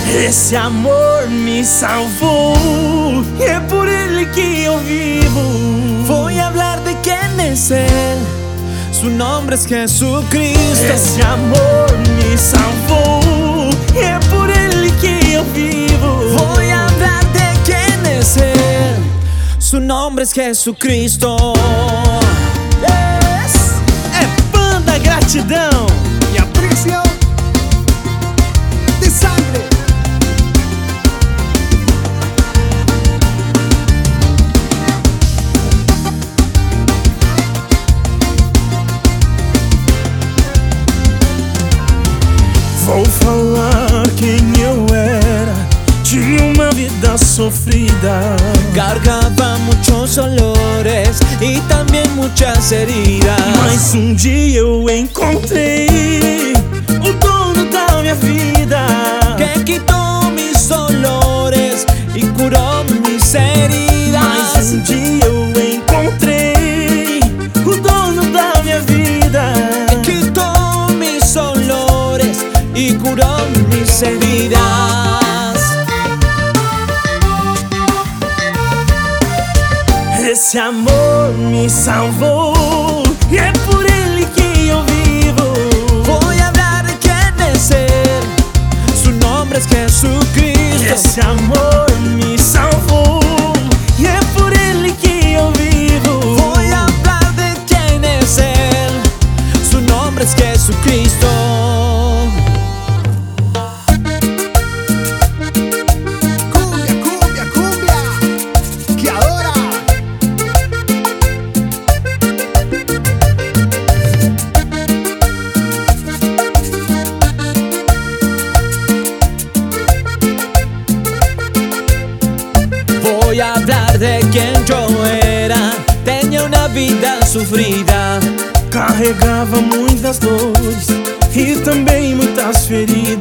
Esse amor me salvou y es por él que yo vivo. Voy a hablar de quién es Él, su nombre es Jesucristo. Esse amor me salvou y es por él que yo vivo. Voy a hablar de quién es Él, su nombre es Jesucristo. Yes. É Banda Gratidão y a precio de sangre. Vou falar quem eu era. Tinha uma vida sofrida, Cargaba muchos dolores y también muchas heridas. mas dia eu encontrei o dono da minha vida, que quitó mis dolores y curó mis heridas. mas dia eu encontrei o dono da minha vida, Que quitó mis dolores y curó mis heridas. Esse amor me salvou e é por ele que eu vivo. Voy a hablar de quién es Él, su nombre es Jesucristo. Esse amor me salvou e é por ele que eu vivo. Voy a hablar de quién es Él, su nombre es Jesucristo. Cumbia, cumbia, cumbia, que ahora Voy a hablar de quien yo era, tenía una vida sufrida. Carregava muitas dores e também muitas feridas,